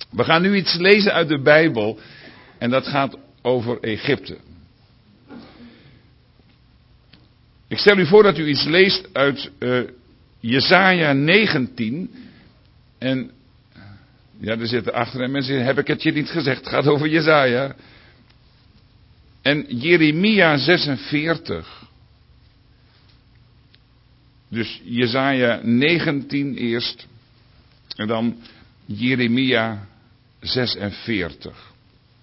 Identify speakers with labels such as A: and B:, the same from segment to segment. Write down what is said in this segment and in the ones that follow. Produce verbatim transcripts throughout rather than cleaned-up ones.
A: We gaan nu iets lezen uit de Bijbel en dat gaat over Egypte. Ik stel u voor dat u iets leest uit uh, Jesaja negentien. En ja, er zitten achterin mensen, heb ik het je niet gezegd, het gaat over Jesaja. En Jeremia zesenveertig. Dus Jesaja negentien eerst en dan Jeremia zesenveertig.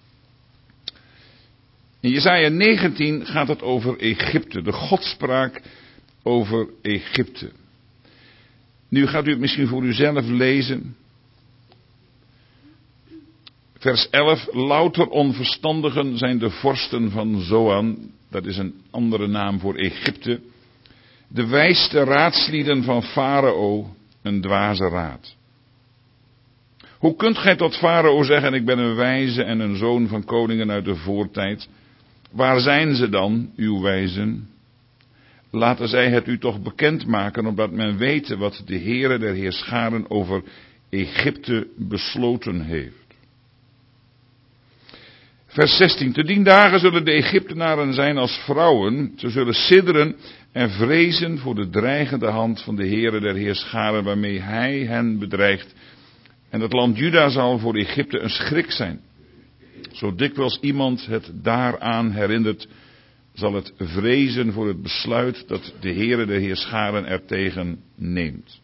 A: In Jesaja negentien gaat het over Egypte, de godspraak over Egypte. Nu gaat u het misschien voor uzelf lezen. Vers elf, louter onverstandigen zijn de vorsten van Zoan, dat is een andere naam voor Egypte. De wijste raadslieden van Farao, een dwaze raad. Hoe kunt gij tot Farao zeggen, ik ben een wijze en een zoon van koningen uit de voortijd? Waar zijn ze dan, uw wijzen? Laten zij het u toch bekendmaken, opdat men wete wat de Heere der Heerscharen over Egypte besloten heeft. Vers zestien. Te dien dagen zullen de Egyptenaren zijn als vrouwen. Ze zullen sidderen en vrezen voor de dreigende hand van de Heere der Heerscharen, waarmee hij hen bedreigt. En het land Juda zal voor Egypte een schrik zijn. Zo dikwijls iemand het daaraan herinnert, zal het vrezen voor het besluit dat de Heere der Heerscharen ertegen neemt.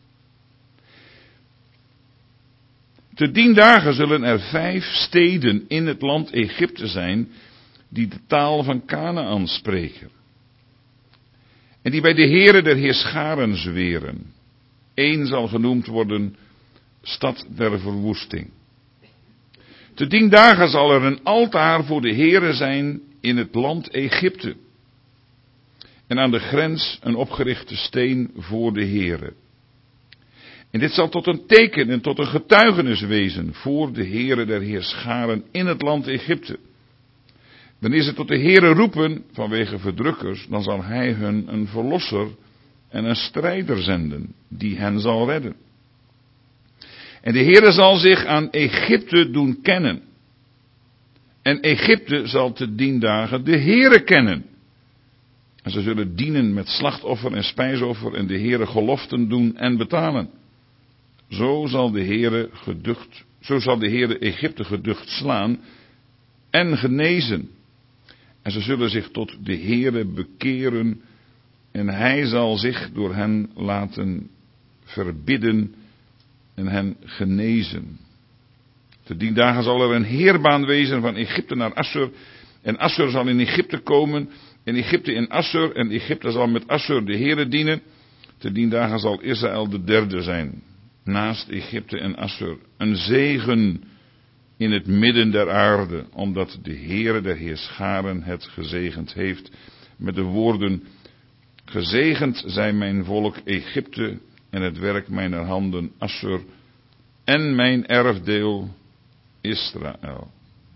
A: Te dien dagen zullen er vijf steden in het land Egypte zijn die de taal van Kanaän spreken. En die bij de Heere der Heerscharen zweren. Eén zal genoemd worden stad der verwoesting. Te dien dagen zal er een altaar voor de Heere zijn in het land Egypte. En aan de grens een opgerichte steen voor de Heere. En dit zal tot een teken en tot een getuigenis wezen voor de Heere der Heerscharen in het land Egypte. Wanneer ze tot de Heere roepen vanwege verdrukkers, dan zal hij hun een verlosser en een strijder zenden, die hen zal redden. En de Heere zal zich aan Egypte doen kennen. En Egypte zal te dien dagen de Heere kennen. En ze zullen dienen met slachtoffer en spijsoffer en de Heere geloften doen en betalen. Zo zal de Heere geducht, zo zal de Heere Egypte geducht slaan en genezen. En ze zullen zich tot de Heere bekeren en hij zal zich door hen laten verbidden en hen genezen. Te dien dagen zal er een heerbaan wezen van Egypte naar Assur. En Assur zal in Egypte komen. En Egypte in Assur. En Egypte zal met Assur de Heere dienen. Te dien dagen zal Israël de derde zijn. Naast Egypte en Assur. Een zegen in het midden der aarde. Omdat de Heere der Heerscharen het gezegend heeft. Met de woorden. Gezegend zij mijn volk Egypte. En het werk mijner handen Assur. En mijn erfdeel Israël.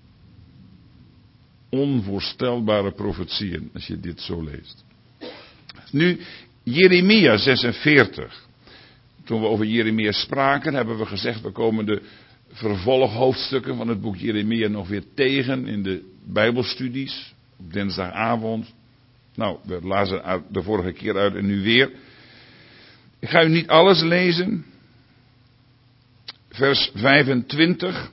A: Onvoorstelbare profetieën als je dit zo leest. Nu Jeremia zesenveertig. Toen we over Jeremia spraken hebben we gezegd, we komen de vervolghoofdstukken van het boek Jeremia nog weer tegen in de Bijbelstudies. Op dinsdagavond. Nou, we lazen de vorige keer uit en nu weer. Ik ga u niet alles lezen. Vers vijfentwintig.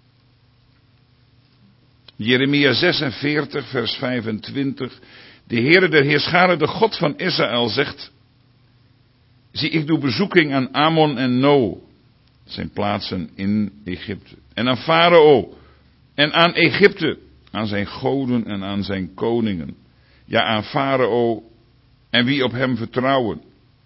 A: Jeremia zesenveertig, vers vijfentwintig. De Heere der Heerscharen, de God van Israël, zegt: zie, ik doe bezoeking aan Amon en No, dat zijn plaatsen in Egypte. En aan Farao, en aan Egypte, aan zijn goden en aan zijn koningen. Ja, aan Farao en wie op hem vertrouwen.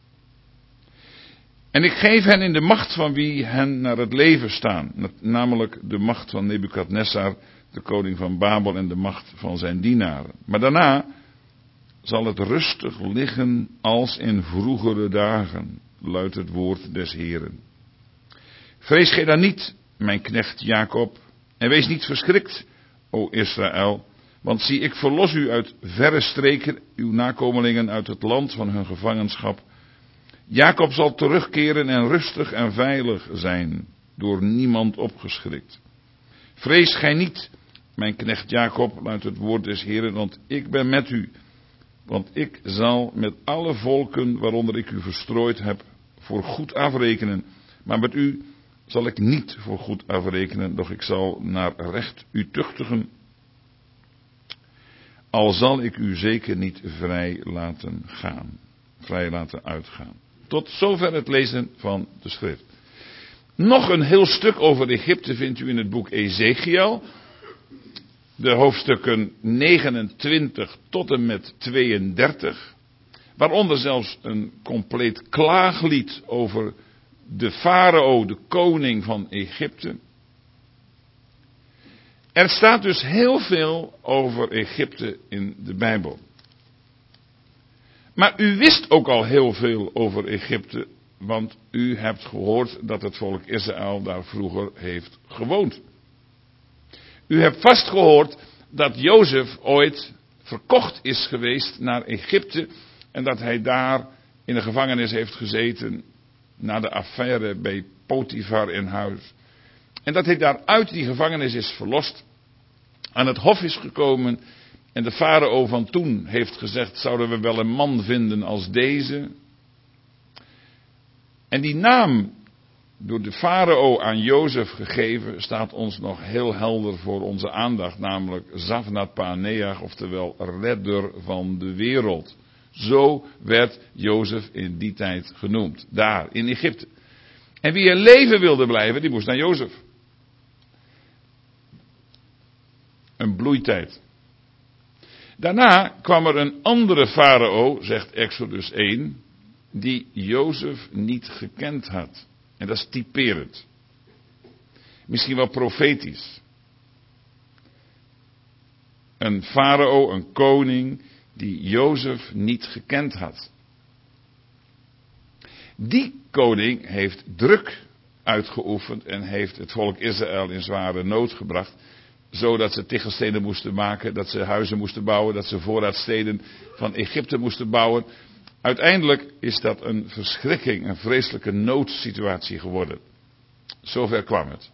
A: En ik geef hen in de macht van wie hen naar het leven staan. Namelijk de macht van Nebukadnessar, de koning van Babel, en de macht van zijn dienaren. Maar daarna zal het rustig liggen als in vroegere dagen, luidt het woord des Heeren. Vrees gij dan niet, mijn knecht Jacob, en wees niet verschrikt, o Israël. Want zie, ik verlos u uit verre streken, uw nakomelingen uit het land van hun gevangenschap. Jacob zal terugkeren en rustig en veilig zijn, door niemand opgeschrikt. Vrees gij niet, mijn knecht Jacob, luidt het woord des Heren, want ik ben met u. Want ik zal met alle volken waaronder ik u verstrooid heb, voor goed afrekenen. Maar met u zal ik niet voor goed afrekenen, doch ik zal naar recht u tuchtigen. Al zal ik u zeker niet vrij laten gaan, vrij laten uitgaan. Tot zover het lezen van de schrift. Nog een heel stuk over Egypte vindt u in het boek Ezekiel. De hoofdstukken negenentwintig tot en met tweeëndertig. Waaronder zelfs een compleet klaaglied over de farao, de koning van Egypte. Er staat dus heel veel over Egypte in de Bijbel. Maar u wist ook al heel veel over Egypte, want u hebt gehoord dat het volk Israël daar vroeger heeft gewoond. U hebt vast gehoord dat Jozef ooit verkocht is geweest naar Egypte en dat hij daar in de gevangenis heeft gezeten na de affaire bij Potifar in huis. En dat hij daar uit die gevangenis is verlost, aan het hof is gekomen en de farao van toen heeft gezegd, zouden we wel een man vinden als deze? En die naam, door de farao aan Jozef gegeven, staat ons nog heel helder voor onze aandacht, namelijk Zavnat Paaneach, oftewel redder van de wereld. Zo werd Jozef in die tijd genoemd, daar in Egypte. En wie in leven wilde blijven, die moest naar Jozef. Een bloeitijd. Daarna kwam er een andere farao, zegt Exodus één, die Jozef niet gekend had. En dat is typerend. Misschien wel profetisch. Een farao, een koning, die Jozef niet gekend had. Die koning heeft druk uitgeoefend en heeft het volk Israël in zware nood gebracht. Zodat ze tichelstenen moesten maken, dat ze huizen moesten bouwen, dat ze voorraadsteden van Egypte moesten bouwen. Uiteindelijk is dat een verschrikking, een vreselijke noodsituatie geworden. Zover kwam het.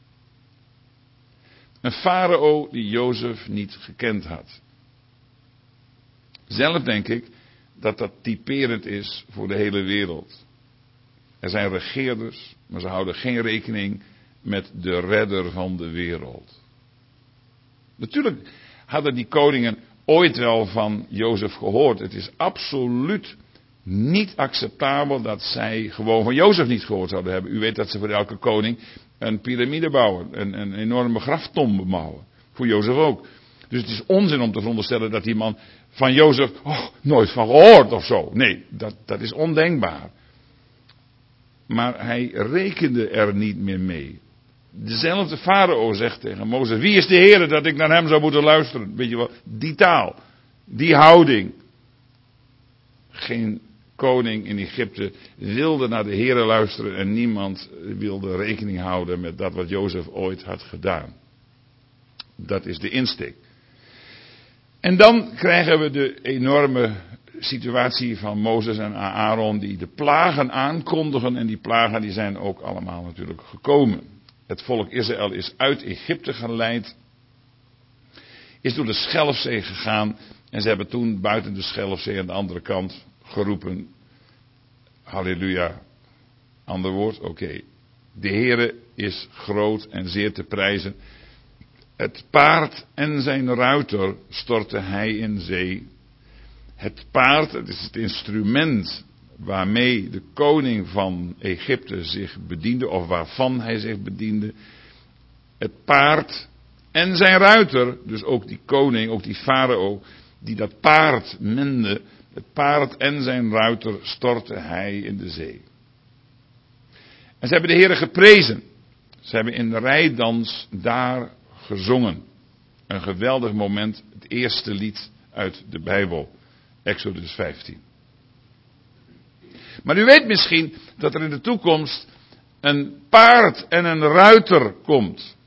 A: Een farao die Jozef niet gekend had. Zelf denk ik dat dat typerend is voor de hele wereld. Er zijn regeerders, maar ze houden geen rekening met de redder van de wereld. Natuurlijk hadden die koningen ooit wel van Jozef gehoord. Het is absoluut niet acceptabel dat zij gewoon van Jozef niet gehoord zouden hebben. U weet dat ze voor elke koning een piramide bouwen, een, een enorme graftombe bouwen. Voor Jozef ook. Dus het is onzin om te veronderstellen dat die man van Jozef oh, nooit van gehoord of zo. Nee, dat, dat is ondenkbaar. Maar hij rekende er niet meer mee. Dezelfde farao zegt tegen Mozes, wie is de Heer dat ik naar hem zou moeten luisteren? Weet je wel, die taal, die houding. Geen koning in Egypte wilde naar de Heer luisteren en niemand wilde rekening houden met dat wat Jozef ooit had gedaan. Dat is de insteek. En dan krijgen we de enorme situatie van Mozes en Aaron die de plagen aankondigen en die plagen die zijn ook allemaal natuurlijk gekomen. Het volk Israël is uit Egypte geleid, is door de Schelfzee gegaan en ze hebben toen buiten de Schelfzee aan de andere kant geroepen, halleluja, ander woord, oké. Okay. De Heere is groot en zeer te prijzen. Het paard en zijn ruiter stortte hij in zee. Het paard, het is het instrument waarmee de koning van Egypte zich bediende, of waarvan hij zich bediende. Het paard en zijn ruiter, dus ook die koning, ook die farao, die dat paard mende, het paard en zijn ruiter stortte hij in de zee. En ze hebben de Heere geprezen. Ze hebben in de rijdans daar gezongen. Een geweldig moment, het eerste lied uit de Bijbel, Exodus vijftien. Maar u weet misschien dat er in de toekomst een paard en een ruiter komt.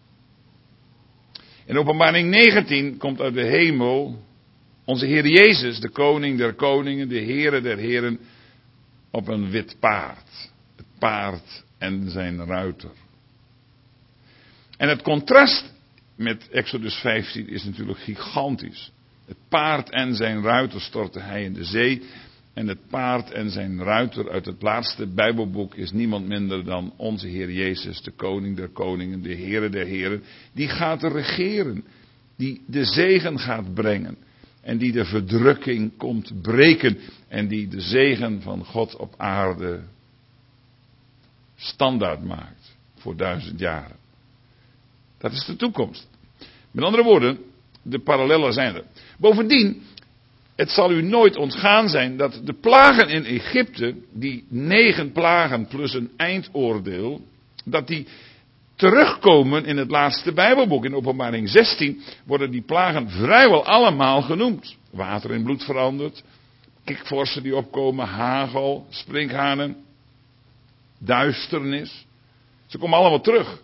A: In Openbaring negentien komt uit de hemel onze Heer Jezus, de koning der koningen, de Heere der heren, op een wit paard. Het paard en zijn ruiter. En het contrast met Exodus vijftien is natuurlijk gigantisch. Het paard en zijn ruiter stortte hij in de zee. En het paard en zijn ruiter uit het laatste Bijbelboek is niemand minder dan onze Heer Jezus, de koning der koningen, de Heere der heren. Die gaat regeren, die de zegen gaat brengen en die de verdrukking komt breken en die de zegen van God op aarde standaard maakt voor duizend jaren. Dat is de toekomst. Met andere woorden, de parallellen zijn er. Bovendien, het zal u nooit ontgaan zijn dat de plagen in Egypte, die negen plagen plus een eindoordeel, dat die terugkomen in het laatste Bijbelboek. In Openbaring zestien worden die plagen vrijwel allemaal genoemd. Water in bloed veranderd, kikvorsen die opkomen, hagel, sprinkhanen, duisternis. Ze komen allemaal terug.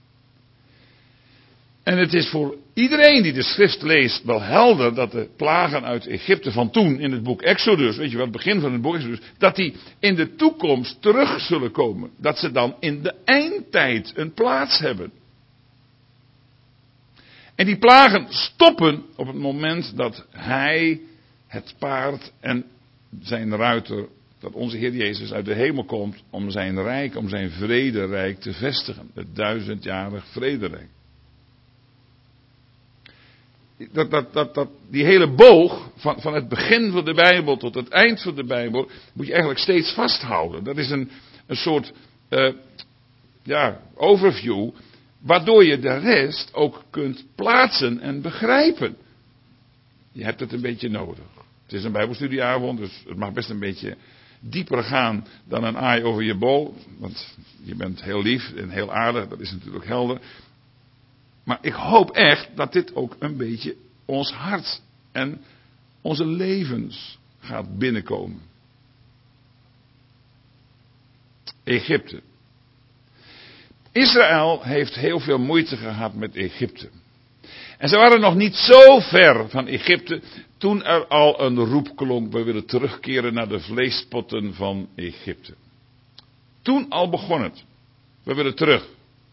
A: En het is voor iedereen die de schrift leest wel helder dat de plagen uit Egypte van toen in het boek Exodus, weet je wel, het begin van het boek Exodus, dat die in de toekomst terug zullen komen. Dat ze dan in de eindtijd een plaats hebben. En die plagen stoppen op het moment dat hij, het paard en zijn ruiter, dat onze Heer Jezus uit de hemel komt om zijn rijk, om zijn vrederijk te vestigen. Het duizendjarig vrederijk. Dat, dat, dat, dat, die hele boog, van, van het begin van de Bijbel tot het eind van de Bijbel, moet je eigenlijk steeds vasthouden. Dat is een, een soort uh, ja, overview, waardoor je de rest ook kunt plaatsen en begrijpen. Je hebt het een beetje nodig. Het is een Bijbelstudieavond, dus het mag best een beetje dieper gaan dan een aai over je bol. Want je bent heel lief en heel aardig, dat is natuurlijk helder. Maar ik hoop echt dat dit ook een beetje ons hart en onze levens gaat binnenkomen. Egypte. Israël heeft heel veel moeite gehad met Egypte. En ze waren nog niet zo ver van Egypte toen er al een roep klonk: we willen terugkeren naar de vleespotten van Egypte. Toen al begon het. We willen terug.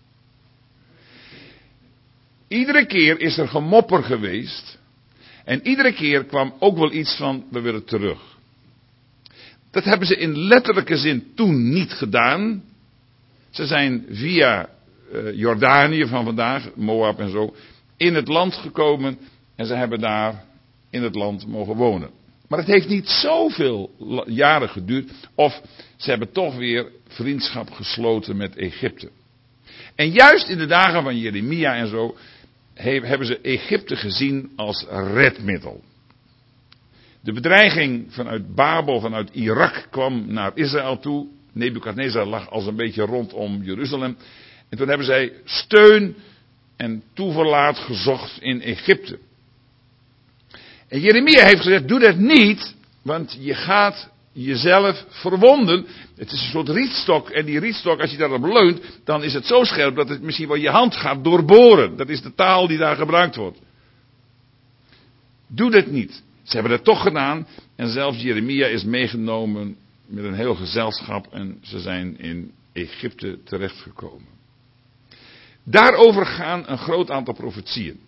A: Iedere keer is er gemopper geweest. En iedere keer kwam ook wel iets van: we willen terug. Dat hebben ze in letterlijke zin toen niet gedaan. Ze zijn via uh, Jordanië van vandaag, Moab en zo, in het land gekomen. En ze hebben daar in het land mogen wonen. Maar het heeft niet zoveel jaren geduurd. Of ze hebben toch weer vriendschap gesloten met Egypte. En juist in de dagen van Jeremia en zo hebben ze Egypte gezien als redmiddel. De bedreiging vanuit Babel, vanuit Irak kwam naar Israël toe. Nebukadnezar lag als een beetje rondom Jeruzalem. En toen hebben zij steun en toeverlaat gezocht in Egypte. En Jeremia heeft gezegd: doe dat niet, want je gaat jezelf verwonden. Het is een soort rietstok. En die rietstok, als je daarop leunt, dan is het zo scherp dat het misschien wel je hand gaat doorboren. Dat is de taal die daar gebruikt wordt. Doe dat niet. Ze hebben dat toch gedaan. En zelfs Jeremia is meegenomen met een heel gezelschap. En ze zijn in Egypte terechtgekomen. Daarover gaan een groot aantal profetieën.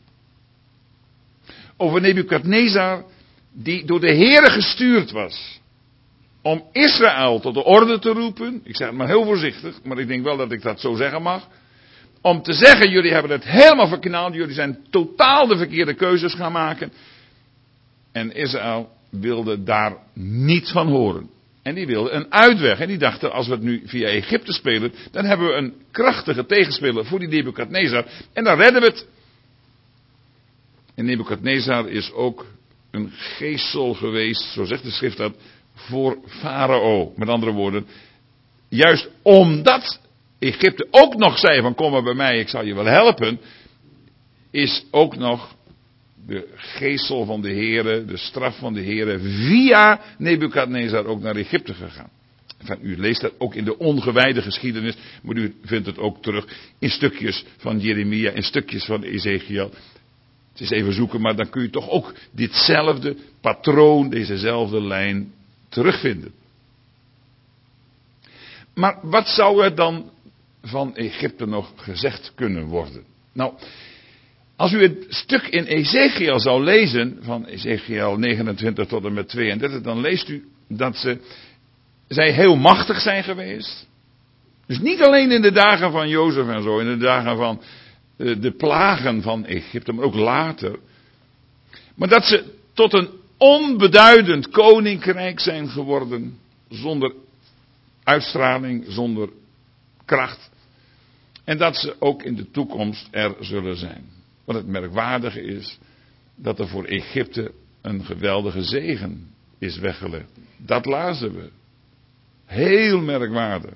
A: Over Nebukadnezar, die door de Heere gestuurd was om Israël tot de orde te roepen. Ik zeg het maar heel voorzichtig, maar ik denk wel dat ik dat zo zeggen mag. Om te zeggen: jullie hebben het helemaal verknald, jullie zijn totaal de verkeerde keuzes gaan maken. En Israël wilde daar niets van horen. En die wilde een uitweg. En die dachten: als we het nu via Egypte spelen, dan hebben we een krachtige tegenspeler voor die Nebukadnezar. En dan redden we het. En Nebukadnezar is ook een geestel geweest, zo zegt de schrift dat, voor Farao. Met andere woorden, juist omdat Egypte ook nog zei van: kom maar bij mij, ik zal je wel helpen, is ook nog de geestel van de Heere, de straf van de Heere, via Nebukadnezar ook naar Egypte gegaan. Enfin, u leest dat ook in de ongewijde geschiedenis, maar u vindt het ook terug in stukjes van Jeremia, in stukjes van Ezekiel. Het is even zoeken, maar dan kun je toch ook ditzelfde patroon, dezezelfde lijn terugvinden. Maar wat zou er dan van Egypte nog gezegd kunnen worden? Nou, als u het stuk in Ezekiel zou lezen, van Ezekiel negenentwintig tot en met tweeëndertig, dan leest u dat ze, zij heel machtig zijn geweest. Dus niet alleen in de dagen van Jozef en zo, in de dagen van uh, de plagen van Egypte, maar ook later. Maar dat ze tot een onbeduidend koninkrijk zijn geworden, zonder uitstraling, zonder kracht. En dat ze ook in de toekomst er zullen zijn. Wat het merkwaardige is, dat er voor Egypte een geweldige zegen is weggelegd. Dat lazen we. Heel merkwaardig.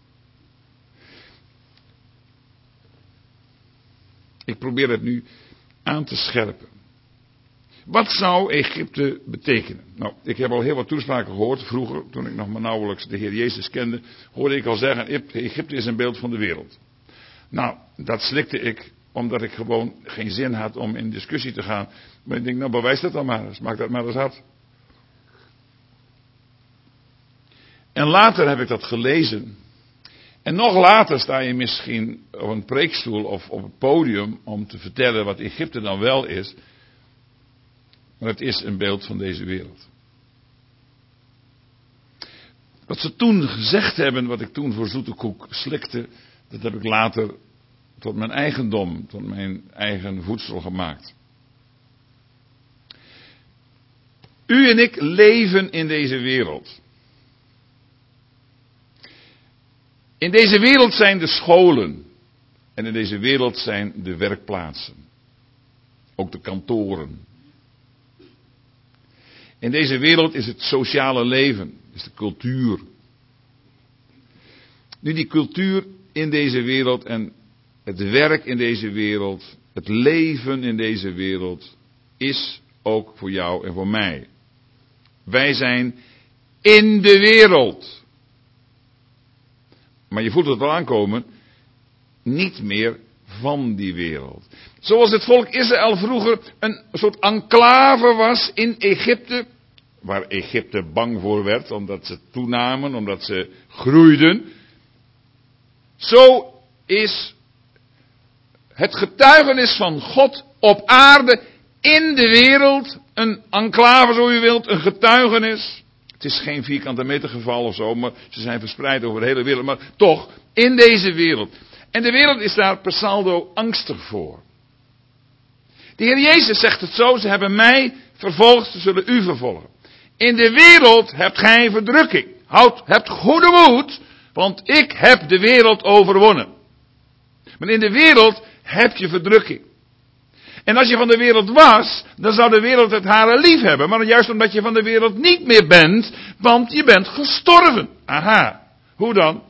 A: Ik probeer het nu aan te scherpen. Wat zou Egypte betekenen? Nou, ik heb al heel wat toespraken gehoord. Vroeger, toen ik nog maar nauwelijks de Heer Jezus kende, hoorde ik al zeggen, Egypte is een beeld van de wereld. Nou, dat slikte ik, omdat ik gewoon geen zin had om in discussie te gaan. Maar ik denk, nou bewijs dat dan maar eens. Maak dat maar eens af. En later heb ik dat gelezen. En nog later sta je misschien op een preekstoel of op het podium om te vertellen wat Egypte dan wel is. Maar het is een beeld van deze wereld. Wat ze toen gezegd hebben, wat ik toen voor zoete koek slikte, dat heb ik later tot mijn eigendom, tot mijn eigen voedsel gemaakt. U en ik leven in deze wereld. In deze wereld zijn de scholen. En in deze wereld zijn de werkplaatsen. Ook de kantoren. In deze wereld is het sociale leven, is de cultuur. Nu die cultuur in deze wereld en het werk in deze wereld, het leven in deze wereld, is ook voor jou en voor mij. Wij zijn in de wereld. Maar je voelt het wel aankomen, niet meer van die wereld. Zoals het volk Israël vroeger een soort enclave was in Egypte, waar Egypte bang voor werd, omdat ze toenamen, omdat ze groeiden. Zo is het getuigenis van God op aarde, in de wereld, een enclave zo u wilt, een getuigenis. Het is geen vierkante meter geval of zo, maar ze zijn verspreid over de hele wereld, maar toch, in deze wereld. En de wereld is daar per saldo angstig voor. De Heer Jezus zegt het zo, ze hebben mij vervolgd, ze zullen u vervolgen. In de wereld hebt gij verdrukking. Houd, hebt goede moed, want ik heb de wereld overwonnen. Maar in de wereld heb je verdrukking. En als je van de wereld was, dan zou de wereld het hare lief hebben. Maar juist omdat je van de wereld niet meer bent, want je bent gestorven. Aha, hoe dan?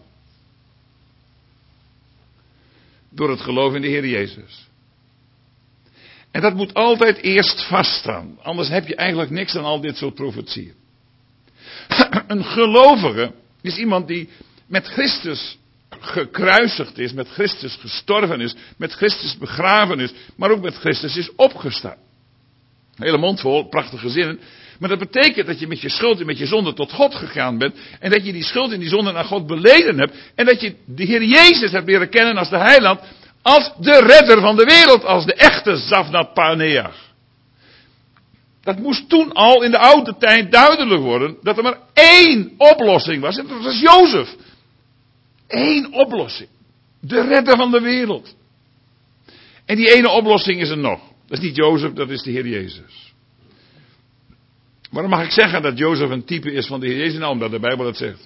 A: Door het geloof in de Heer Jezus. En dat moet altijd eerst vaststaan. Anders heb je eigenlijk niks aan al dit soort profetieën. Een gelovige is iemand die met Christus gekruisigd is, met Christus gestorven is, met Christus begraven is, maar ook met Christus is opgestaan. Een hele mond vol, prachtige zinnen. Maar dat betekent dat je met je schuld en met je zonde tot God gegaan bent. En dat je die schuld en die zonde naar God beleden hebt. En dat je de Heer Jezus hebt leren kennen als de heiland. Als de redder van de wereld. Als de echte Zavnat Paneach. Dat moest toen al in de oude tijd duidelijk worden. Dat er maar één oplossing was. En dat was Jozef. Eén oplossing. De redder van de wereld. En die ene oplossing is er nog. Dat is niet Jozef, dat is de Heer Jezus. Waarom mag ik zeggen dat Jozef een type is van de Heer Jezus? Nou, omdat de Bijbel het zegt.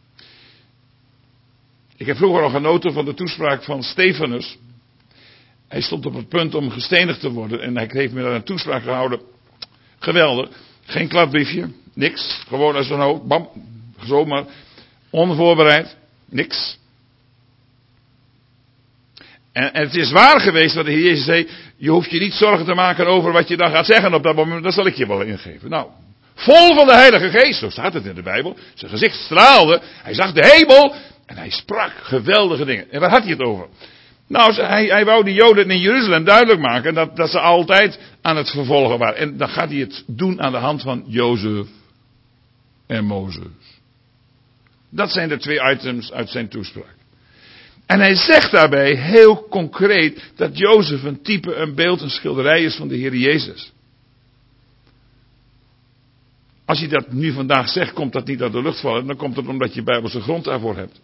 A: Ik heb vroeger al genoten van de toespraak van Stefanus. Hij stond op het punt om gestenigd te worden. En hij heeft me daar een toespraak gehouden. Geweldig. Geen kladbriefje. Niks. Gewoon als een hoofd. Bam. Zomaar. Onvoorbereid. Niks. En, en het is waar geweest wat de Heer Jezus zei. Je hoeft je niet zorgen te maken over wat je dan gaat zeggen op dat moment. Dat zal ik je wel ingeven. Nou. Vol van de Heilige Geest. Zo staat het in de Bijbel. Zijn gezicht straalde. Hij zag de hemel. En hij sprak geweldige dingen. En waar had hij het over? Nou, hij, hij wou de Joden in Jeruzalem duidelijk maken dat, dat ze altijd aan het vervolgen waren. En dan gaat hij het doen aan de hand van Jozef en Mozes. Dat zijn de twee items uit zijn toespraak. En hij zegt daarbij heel concreet dat Jozef een type, een beeld, een schilderij is van de Heer Jezus. Als je dat nu vandaag zegt, komt dat niet uit de lucht vallen. Dan komt het omdat je Bijbelse grond daarvoor hebt.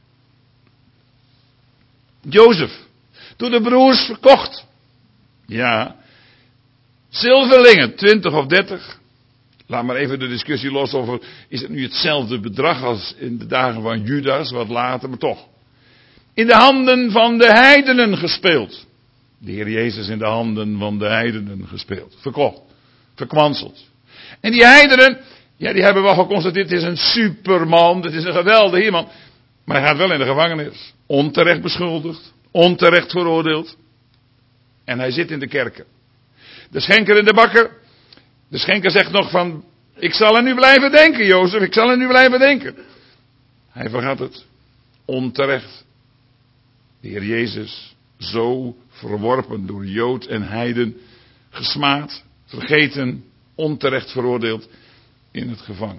A: Jozef, door de broers verkocht. Ja, zilverlingen, twintig of dertig. Laat maar even de discussie los over, is het nu hetzelfde bedrag als in de dagen van Judas, wat later, maar toch. In de handen van de heidenen gespeeld. De Heer Jezus in de handen van de heidenen gespeeld. Verkocht, verkwanseld. En die heidenen, ja, die hebben wel geconstateerd, het is een superman, het is een geweldige iemand. Maar hij gaat wel in de gevangenis. Onterecht beschuldigd, onterecht veroordeeld. En hij zit in de kerken. De schenker en de bakker. De schenker zegt nog van, ik zal er nu blijven denken, Jozef, ik zal er nu blijven denken. Hij vergat het. Onterecht. De Heer Jezus, zo verworpen door Jood en heiden, gesmaad, vergeten, onterecht veroordeeld in het gevangen.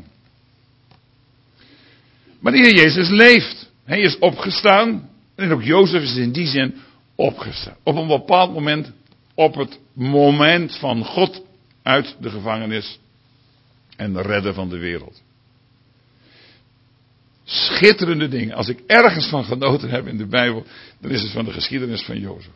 A: Maar de Heer Jezus leeft. Hij is opgestaan. En ook Jozef is in die zin opgestaan. Op een bepaald moment, op het moment van God uit de gevangenis en de redden van de wereld. Schitterende dingen. Als ik ergens van genoten heb in de Bijbel, dan is het van de geschiedenis van Jozef.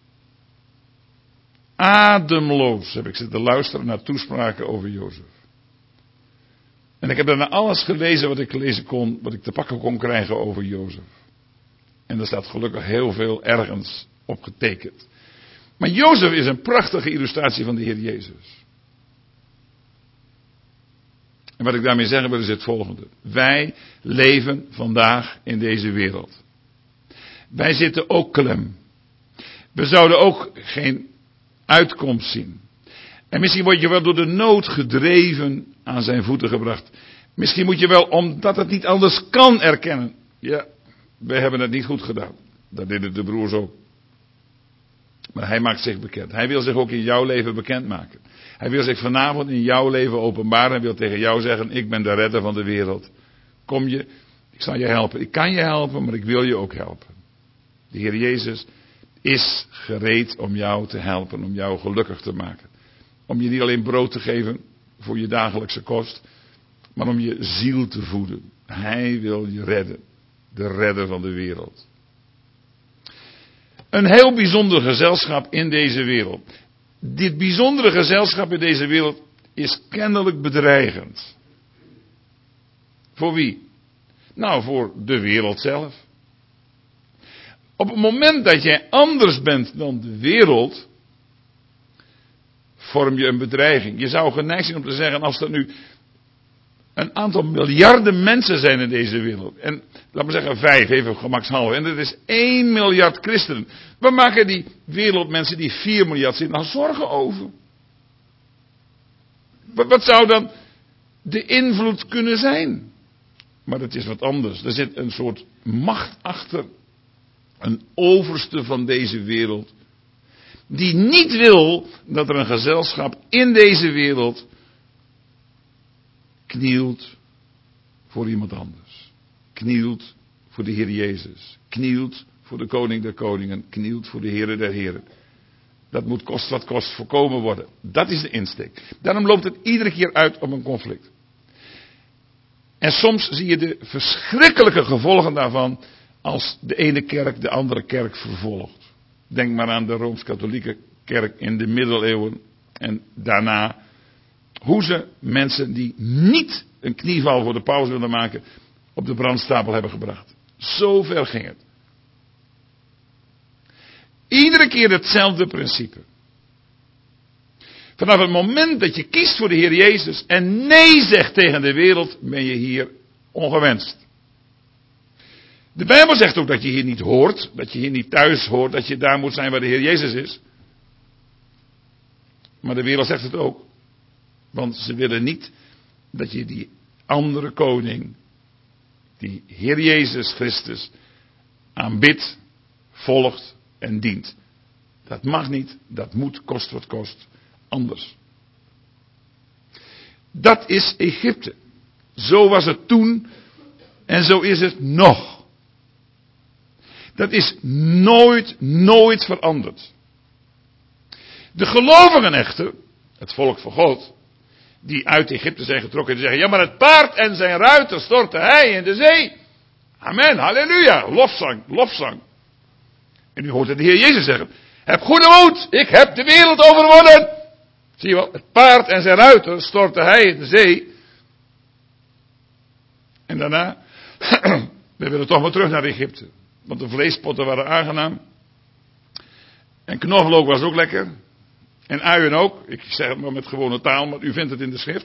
A: Ademloos heb ik zitten luisteren naar toespraken over Jozef. En ik heb daarna alles gelezen wat ik lezen kon, wat ik te pakken kon krijgen over Jozef. En er staat gelukkig heel veel ergens op getekend. Maar Jozef is een prachtige illustratie van de Heer Jezus. En wat ik daarmee zeggen wil is het volgende. Wij leven vandaag in deze wereld. Wij zitten ook klem. We zouden ook geen uitkomst zien. En misschien word je wel door de nood gedreven aan zijn voeten gebracht. Misschien moet je wel, omdat het niet anders kan, erkennen. Ja, we hebben het niet goed gedaan. Dat deden de broers ook. Maar hij maakt zich bekend. Hij wil zich ook in jouw leven bekendmaken. Hij wil zich vanavond in jouw leven openbaren. En wil tegen jou zeggen, ik ben de redder van de wereld. Kom je, ik zal je helpen. Ik kan je helpen, maar ik wil je ook helpen. De Heer Jezus is gereed om jou te helpen. Om jou gelukkig te maken. Om je niet alleen brood te geven voor je dagelijkse kost. Maar om je ziel te voeden. Hij wil je redden. De redder van de wereld. Een heel bijzonder gezelschap in deze wereld. Dit bijzondere gezelschap in deze wereld is kennelijk bedreigend. Voor wie? Nou, voor de wereld zelf. Op het moment dat jij anders bent dan de wereld, vorm je een bedreiging. Je zou geneigd zijn om te zeggen, als er nu een aantal miljarden mensen zijn in deze wereld. En laten we zeggen vijf, even gemakshalve. En dat is één miljard christenen. Waar maken die wereldmensen die vier miljard zich nou zorgen over? Wat, wat zou dan de invloed kunnen zijn? Maar dat is wat anders. Er zit een soort macht achter. Een overste van deze wereld. Die niet wil dat er een gezelschap in deze wereld knielt voor iemand anders. Knielt voor de Heer Jezus. Knielt voor de Koning der Koningen. Knielt voor de Heere der Heren. Dat moet kost wat kost voorkomen worden. Dat is de insteek. Daarom loopt het iedere keer uit op een conflict. En soms zie je de verschrikkelijke gevolgen daarvan als de ene kerk de andere kerk vervolgt. Denk maar aan de Rooms-Katholieke kerk in de middeleeuwen en daarna. Hoe ze mensen die niet een knieval voor de paus wilden maken, op de brandstapel hebben gebracht. Zo ver ging het. Iedere keer hetzelfde principe. Vanaf het moment dat je kiest voor de Heer Jezus en nee zegt tegen de wereld, ben je hier ongewenst. De Bijbel zegt ook dat je hier niet hoort, dat je hier niet thuis hoort, dat je daar moet zijn waar de Heer Jezus is. Maar de wereld zegt het ook. Want ze willen niet dat je die andere koning, die Heer Jezus Christus, aanbidt, volgt en dient. Dat mag niet, dat moet kost wat kost, anders. Dat is Egypte. Zo was het toen en zo is het nog. Dat is nooit, nooit veranderd. De gelovigen echter, het volk van God, die uit Egypte zijn getrokken, die zeggen, ja, maar het paard en zijn ruiter stortte hij in de zee. Amen, halleluja, lofzang, lofzang. En u hoort het de Heer Jezus zeggen, heb goede moed, ik heb de wereld overwonnen. Zie je wel, het paard en zijn ruiter stortte hij in de zee. En daarna, we willen toch maar terug naar Egypte. Want de vleespotten waren aangenaam. En knoflook was ook lekker. En uien ook. Ik zeg het maar met gewone taal, maar u vindt het in de schrift.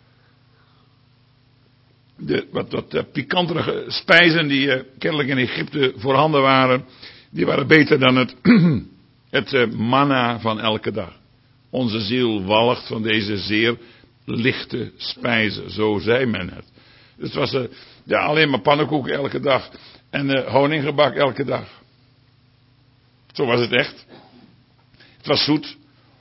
A: De wat, wat uh, pikantere spijzen die uh, kennelijk in Egypte voorhanden waren, die waren beter dan het, het uh, manna van elke dag. Onze ziel walgt van deze zeer lichte spijzen, zo zei men het. Het was uh, ja, alleen maar pannenkoeken elke dag en uh, honinggebak elke dag. Zo was het echt. Het was zoet.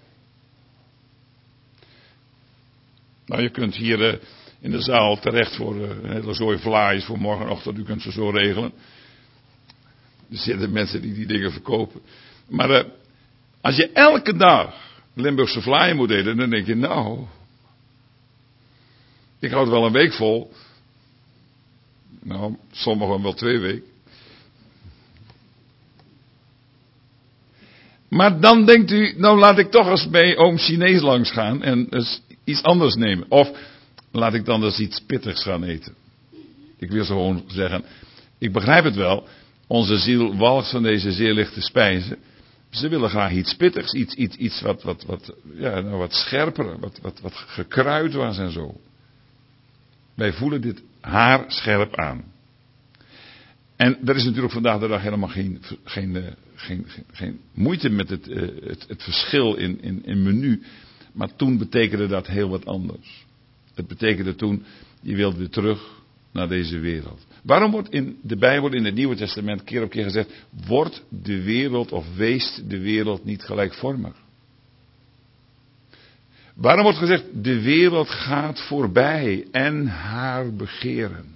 A: Nou, je kunt hier uh, in de zaal terecht voor uh, een hele zooi vlaaien voor morgenochtend. U kunt ze zo regelen. Er zitten mensen die die dingen verkopen. Maar uh, als je elke dag Limburgse vlaaien moet eten, dan denk je, nou, ik houd wel een week vol. Nou, sommigen wel twee weken. Maar dan denkt u, nou laat ik toch eens bij oom Chinees langs gaan en eens iets anders nemen. Of laat ik dan eens iets pittigs gaan eten. Ik wil zo gewoon zeggen, ik begrijp het wel, onze ziel walgt van deze zeer lichte spijzen. Ze willen graag iets pittigs, iets, iets, iets wat, wat, wat, ja, nou wat scherper, wat, wat, wat gekruid was en zo. Wij voelen dit haarscherp aan. En er is natuurlijk vandaag de dag helemaal geen, geen, uh, geen, geen, geen moeite met het, uh, het, het verschil in, in, in menu. Maar toen betekende dat heel wat anders. Het betekende toen, je wilde weer terug naar deze wereld. Waarom wordt in de Bijbel, in het Nieuwe Testament, keer op keer gezegd, wordt de wereld of weest de wereld niet gelijkvormig? Waarom wordt gezegd, de wereld gaat voorbij en haar begeren?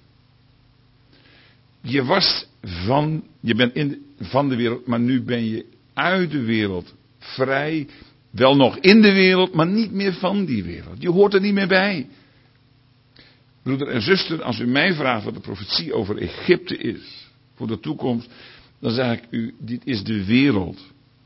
A: Je was van, je bent in, van de wereld, maar nu ben je uit de wereld vrij. Wel nog in de wereld, maar niet meer van die wereld. Je hoort er niet meer bij. Broeder en zuster, als u mij vraagt wat de profetie over Egypte is, voor de toekomst, dan zeg ik u, dit is de wereld.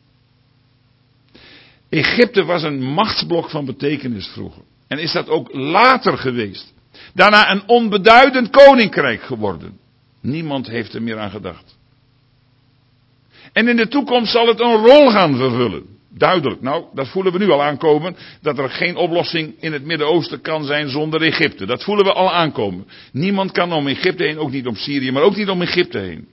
A: Egypte was een machtsblok van betekenis vroeger. En is dat ook later geweest. Daarna een onbeduidend koninkrijk geworden. Niemand heeft er meer aan gedacht. En in de toekomst zal het een rol gaan vervullen. Duidelijk. Nou, dat voelen we nu al aankomen. Dat er geen oplossing in het Midden-Oosten kan zijn zonder Egypte. Dat voelen we al aankomen. Niemand kan om Egypte heen, ook niet om Syrië, maar ook niet om Egypte heen.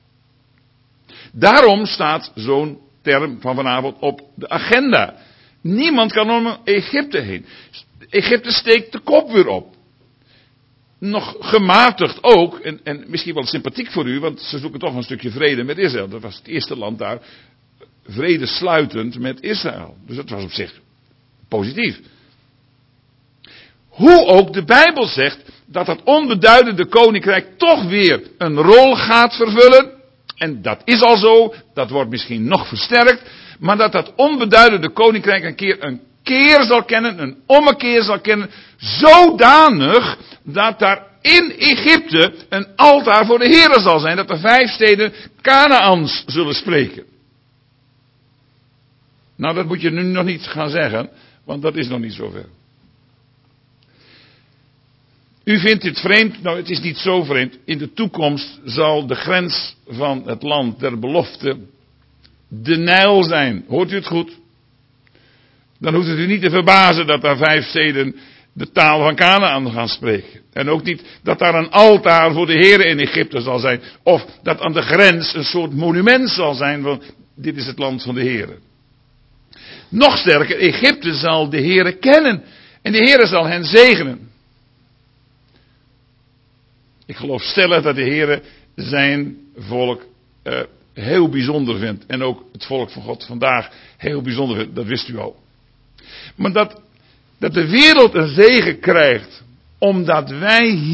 A: Daarom staat zo'n term van vanavond op de agenda. Niemand kan om Egypte heen. Egypte steekt de kop weer op. Nog gematigd ook, en, en misschien wel sympathiek voor u, want ze zoeken toch een stukje vrede met Israël. Dat was het eerste land daar, vrede sluitend met Israël. Dus dat was op zich positief. Hoe ook de Bijbel zegt dat dat onbeduidende koninkrijk toch weer een rol gaat vervullen. En dat is al zo, dat wordt misschien nog versterkt. Maar dat dat onbeduidende koninkrijk een keer een keer zal kennen, een ommekeer zal kennen. Zodanig dat daar in Egypte een altaar voor de Heere zal zijn. Dat de vijf steden Kanaans zullen spreken. Nou, dat moet je nu nog niet gaan zeggen, want dat is nog niet zover. U vindt dit vreemd? Nou, het is niet zo vreemd. In de toekomst zal de grens van het land der belofte de Nijl zijn. Hoort u het goed? Dan hoeft het u niet te verbazen dat daar vijf steden de taal van Kanaan gaan spreken. En ook niet dat daar een altaar voor de Heere in Egypte zal zijn. Of dat aan de grens een soort monument zal zijn van dit is het land van de Heere. Nog sterker, Egypte zal de Heere kennen. En de Heere zal hen zegenen. Ik geloof stellig dat de Heere zijn volk uh, heel bijzonder vindt. En ook het volk van God vandaag heel bijzonder vindt. Dat wist u al. Maar dat, dat de wereld een zegen krijgt. Omdat wij hier zijn. Dat snapt de wereld nog niet.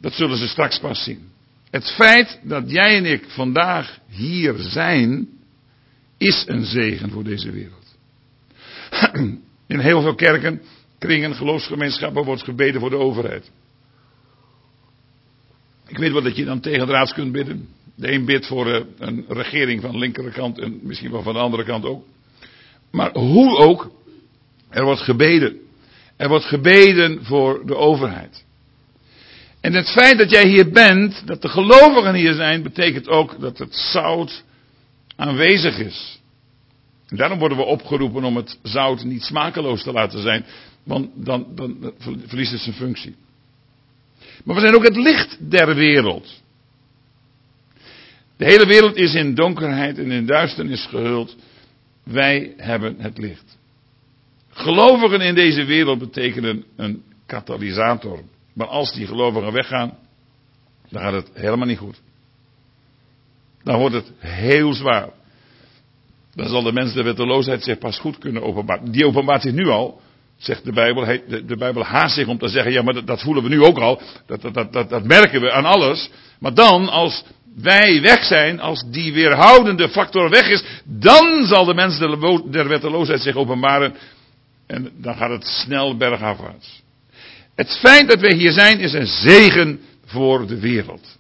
A: Dat zullen ze straks pas zien. Het feit dat jij en ik vandaag hier zijn, is een zegen voor deze wereld. In heel veel kerken, kringen, geloofsgemeenschappen wordt gebeden voor de overheid. Ik weet wel dat je dan tegendraads kunt bidden. De een bidt voor uh, een regering van de linkerkant en misschien wel van de andere kant ook. Maar hoe ook, er wordt gebeden. Er wordt gebeden voor de overheid. En het feit dat jij hier bent, dat de gelovigen hier zijn, betekent ook dat het zout aanwezig is. En daarom worden we opgeroepen om het zout niet smakeloos te laten zijn, want dan, dan verliest het zijn functie. Maar we zijn ook het licht der wereld. De hele wereld is in donkerheid en in duisternis gehuld. Wij hebben het licht. Gelovigen in deze wereld betekenen een katalysator. Maar als die gelovigen weggaan, dan gaat het helemaal niet goed. Dan wordt het heel zwaar. Dan zal de mens de wetteloosheid zich pas goed kunnen openbaren. Die openbaart zich nu al, zegt de Bijbel. De, de Bijbel haast zich om te zeggen, ja maar dat, dat voelen we nu ook al. Dat, dat, dat, dat, dat merken we aan alles. Maar dan, als wij weg zijn, als die weerhoudende factor weg is, dan zal de mens de, der wetteloosheid zich openbaren. En dan gaat het snel bergafwaarts. Het feit dat wij hier zijn is een zegen voor de wereld.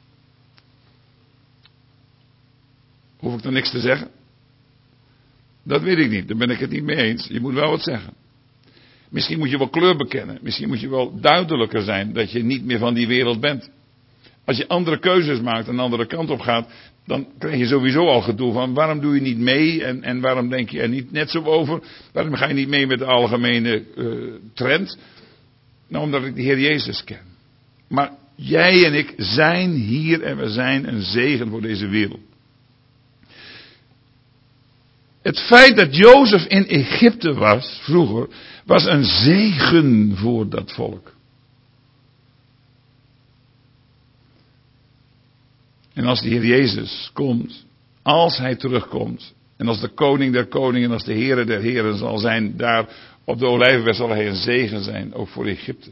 A: Hoef ik dan niks te zeggen? Dat weet ik niet, daar ben ik het niet mee eens. Je moet wel wat zeggen. Misschien moet je wel kleur bekennen. Misschien moet je wel duidelijker zijn dat je niet meer van die wereld bent. Als je andere keuzes maakt en een andere kant op gaat, dan krijg je sowieso al gedoe van waarom doe je niet mee en, en waarom denk je er niet net zo over? Waarom ga je niet mee met de algemene uh, trend? Nou, omdat ik de Heer Jezus ken. Maar jij en ik zijn hier en we zijn een zegen voor deze wereld. Het feit dat Jozef in Egypte was, vroeger, was een zegen voor dat volk. En als de Heer Jezus komt, als Hij terugkomt, en als de koning der koningen, als de Heere der heren zal zijn, daar op de Olijfberg zal Hij een zegen zijn, ook voor Egypte.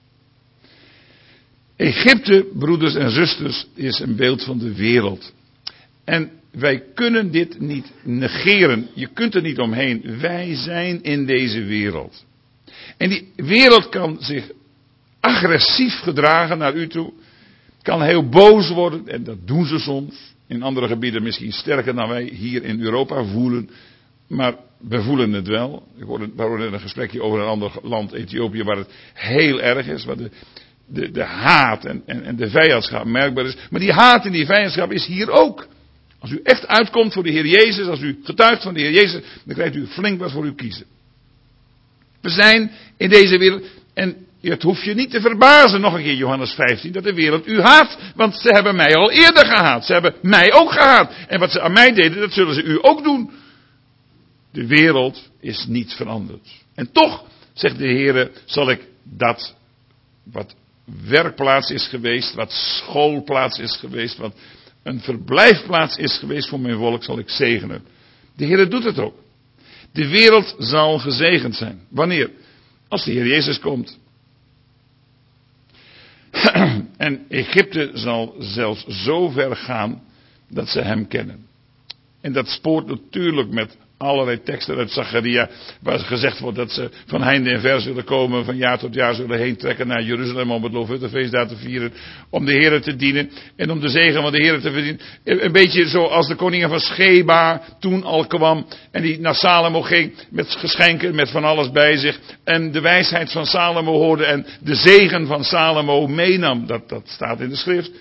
A: Egypte, broeders en zusters, is een beeld van de wereld. En wij kunnen dit niet negeren. Je kunt er niet omheen. Wij zijn in deze wereld. En die wereld kan zich agressief gedragen naar u toe. Kan heel boos worden. En dat doen ze soms. In andere gebieden misschien sterker dan wij hier in Europa voelen. Maar we voelen het wel. Ik hoorde, we hoorden een gesprekje over een ander land, Ethiopië, waar het heel erg is. Waar de, de, de haat en, en, en de vijandschap merkbaar is. Maar die haat en die vijandschap is hier ook. Als u echt uitkomt voor de Heer Jezus, als u getuigt van de Heer Jezus, dan krijgt u flink wat voor u kiezen. We zijn in deze wereld, en het hoeft je niet te verbazen, nog een keer Johannes vijftien, dat de wereld u haat. Want ze hebben mij al eerder gehaat. Ze hebben mij ook gehaat. En wat ze aan mij deden, dat zullen ze u ook doen. De wereld is niet veranderd. En toch, zegt de Heer, zal ik dat wat werkplaats is geweest, wat schoolplaats is geweest, wat een verblijfplaats is geweest voor mijn volk, zal ik zegenen. De Heer doet het ook. De wereld zal gezegend zijn. Wanneer? Als de Heer Jezus komt. En Egypte zal zelfs zo ver gaan dat ze hem kennen. En dat spoort natuurlijk met allerlei teksten uit Zacharia, waar gezegd wordt dat ze van heinde en ver zullen komen, van jaar tot jaar zullen heen trekken naar Jeruzalem om het Loofhuttenfeest daar te vieren, om de Heer te dienen en om de zegen van de Heer te verdienen. Een beetje zoals de koningin van Sheba toen al kwam en die naar Salomo ging met geschenken, met van alles bij zich en de wijsheid van Salomo hoorde en de zegen van Salomo meenam. Dat, dat staat in de schrift.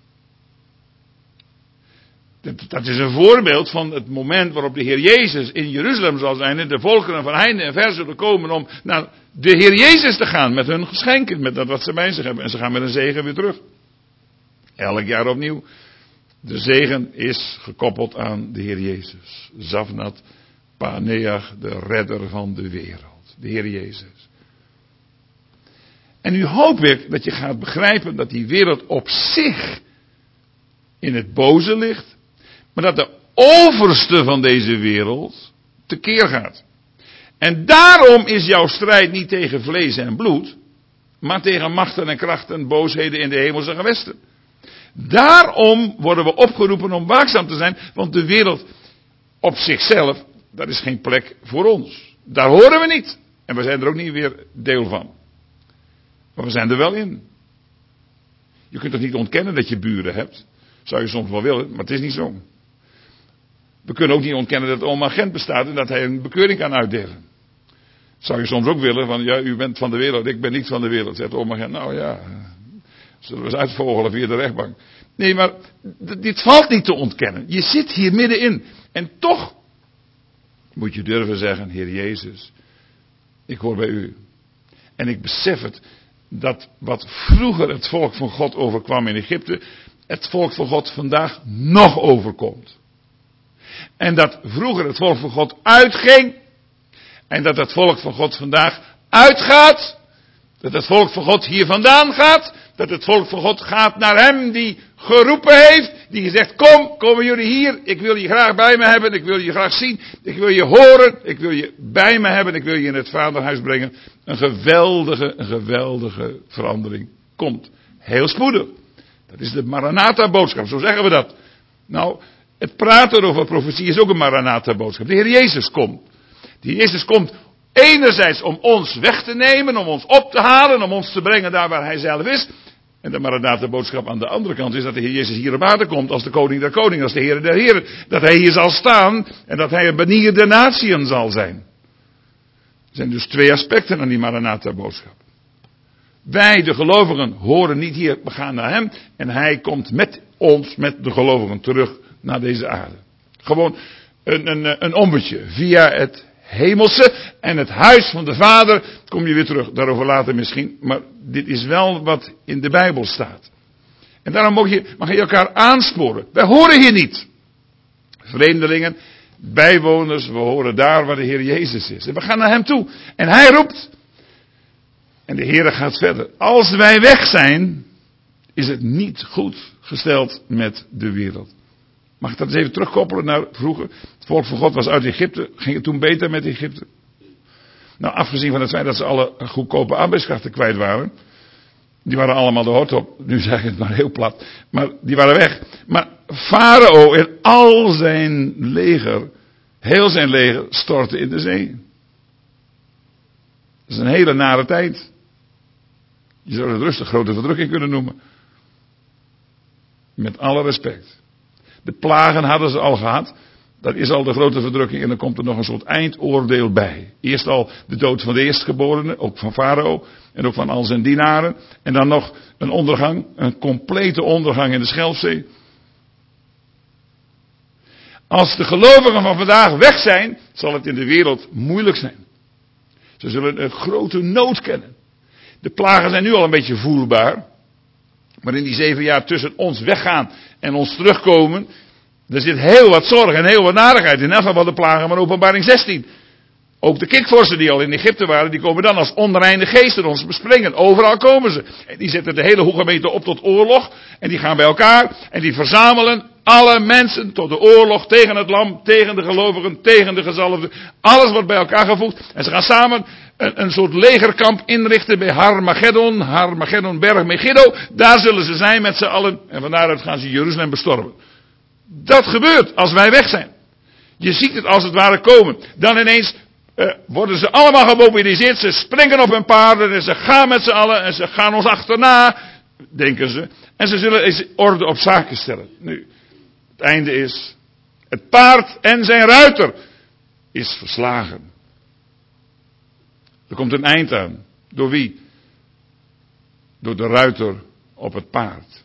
A: Dat is een voorbeeld van het moment waarop de Heer Jezus in Jeruzalem zal zijn en de volkeren van heinde en ver zullen komen om naar de Heer Jezus te gaan met hun geschenken, met dat wat ze bij zich hebben. En ze gaan met een zegen weer terug. Elk jaar opnieuw. De zegen is gekoppeld aan de Heer Jezus. Zavnat Paneach, de redder van de wereld. De Heer Jezus. En nu hoop ik dat je gaat begrijpen dat die wereld op zich in het boze ligt. Maar dat de overste van deze wereld tekeer gaat. En daarom is jouw strijd niet tegen vlees en bloed. maar tegen machten en krachten, boosheden in de hemelse gewesten. Daarom worden we opgeroepen om waakzaam te zijn, want de wereld op zichzelf, dat is geen plek voor ons. Daar horen we niet. En we zijn er ook niet weer deel van. Maar we zijn er wel in. Je kunt toch niet ontkennen dat je buren hebt? Zou je soms wel willen, maar het is niet zo. We kunnen ook niet ontkennen dat oma Gent bestaat en dat hij een bekeuring kan uitdelen. Zou je soms ook willen, van ja, u bent van de wereld, ik ben niet van de wereld. Zegt oma Gent, nou ja, zullen we eens uitvogelen via de rechtbank. Nee, maar dit valt niet te ontkennen. Je zit hier middenin. En toch moet je durven zeggen, Heer Jezus, ik hoor bij u. En ik besef het, dat wat vroeger het volk van God overkwam in Egypte, het volk van God vandaag nog overkomt. En dat vroeger het volk van God uitging, en dat het volk van God vandaag uitgaat, dat het volk van God hier vandaan gaat, dat het volk van God gaat naar hem die geroepen heeft, die zegt, kom, komen jullie hier, ik wil je graag bij me hebben, ik wil je graag zien, ik wil je horen, ik wil je bij me hebben, ik wil je in het vaderhuis brengen. Een geweldige, een geweldige verandering komt. Heel spoedig. Dat is de Maranatha-boodschap, zo zeggen we dat. Nou, het praten over profetie is ook een Maranatha-boodschap. De Heer Jezus komt. De Heer Jezus komt enerzijds om ons weg te nemen, om ons op te halen, om ons te brengen daar waar hij zelf is. En de Maranatha-boodschap aan de andere kant is dat de Heer Jezus hier op aarde komt als de koning der koningen, als de Heer der heren. Dat hij hier zal staan en dat hij een benier der natieën zal zijn. Er zijn dus twee aspecten aan die Maranatha-boodschap. Wij, de gelovigen, horen niet hier, we gaan naar hem. En hij komt met ons, met de gelovigen, terug naar deze aarde. Gewoon een, een, een ommetje via het hemelse en het huis van de Vader kom je weer terug. Daarover later misschien. Maar dit is wel wat in de Bijbel staat. En daarom mag je, mag je elkaar aansporen. Wij horen hier niet. Vreemdelingen, bijwoners, we horen daar waar de Heer Jezus is. En we gaan naar hem toe. En hij roept. En de Heer gaat verder. Als wij weg zijn, is het niet goed gesteld met de wereld. Mag ik dat eens even terugkoppelen naar vroeger? Het volk van God was uit Egypte. Ging het toen beter met Egypte? Nou, afgezien van het feit dat ze alle goedkope arbeidskrachten kwijt waren. Die waren allemaal de hort op. Nu zeg ik het maar heel plat. Maar die waren weg. Maar Farao en al zijn leger, heel zijn leger, stortte in de zee. Dat is een hele nare tijd. Je zou het rustig grote verdrukking kunnen noemen. Met alle respect. De plagen hadden ze al gehad. Dat is al de grote verdrukking. En dan komt er nog een soort eindoordeel bij. Eerst al de dood van de eerstgeborene. Ook van Farao. En ook van al zijn dienaren. En dan nog een ondergang. Een complete ondergang in de Schelfzee. Als de gelovigen van vandaag weg zijn, zal het in de wereld moeilijk zijn. Ze zullen een grote nood kennen. De plagen zijn nu al een beetje voelbaar. Maar in die zeven jaar tussen ons weggaan en ons terugkomen, er zit heel wat zorg en heel wat narigheid. In elk geval de plagen van Openbaring zestien. Ook de kikvorsen die al in Egypte waren, die komen dan als onreine geesten ons bespringen. Overal komen ze. En die zetten de hele gemeente op tot oorlog. En die gaan bij elkaar en die verzamelen alle mensen tot de oorlog tegen het lam, tegen de gelovigen, tegen de gezalfden. Alles wordt bij elkaar gevoegd. En ze gaan samen een, een soort legerkamp inrichten bij Harmageddon, Harmageddon berg Megiddo. Daar zullen ze zijn met z'n allen. En van daaruit gaan ze Jeruzalem bestormen. Dat gebeurt als wij weg zijn. Je ziet het als het ware komen. Dan ineens uh, worden ze allemaal gemobiliseerd. Ze springen op hun paarden en ze gaan met z'n allen en ze gaan ons achterna, denken ze. En ze zullen eens orde op zaken stellen. Nu, het einde is, het paard en zijn ruiter is verslagen. Er komt een eind aan. Door wie? Door de ruiter op het paard.